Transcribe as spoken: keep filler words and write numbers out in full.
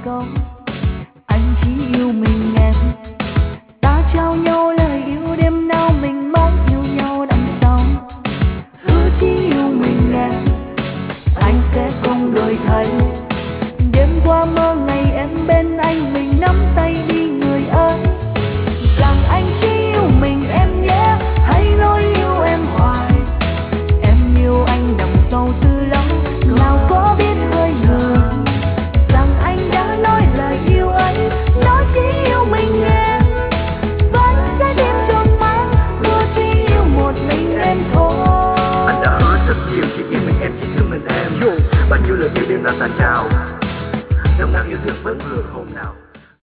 số. Anh chỉ yêu mình em, ta trao nhau lời yêu đêm nào mình mãi yêu nhau đằng sau. Hứa chỉ yêu mình em, anh sẽ không đổi thay. Đêm qua mơ ngày em bên anh, mình nắm tay đi người ơi. Rằng anh chỉ yêu mình em nhé, hãy nói yêu em hoài. Em yêu anh đằng sau từ lâu, nào có biết hơi ngờ rằng anh đã nói lời yêu ấy, nói chỉ yêu mình em. Vẫn trái tim tròn mang, hứa chỉ yêu một mình em thôi. Anh đã hứa rất nhiều, chỉ yêu mình em, chỉ thương mình em. Bao nhiêu lời yêu đêm ra ta trao, nồng nàn yêu thương vẫn vừa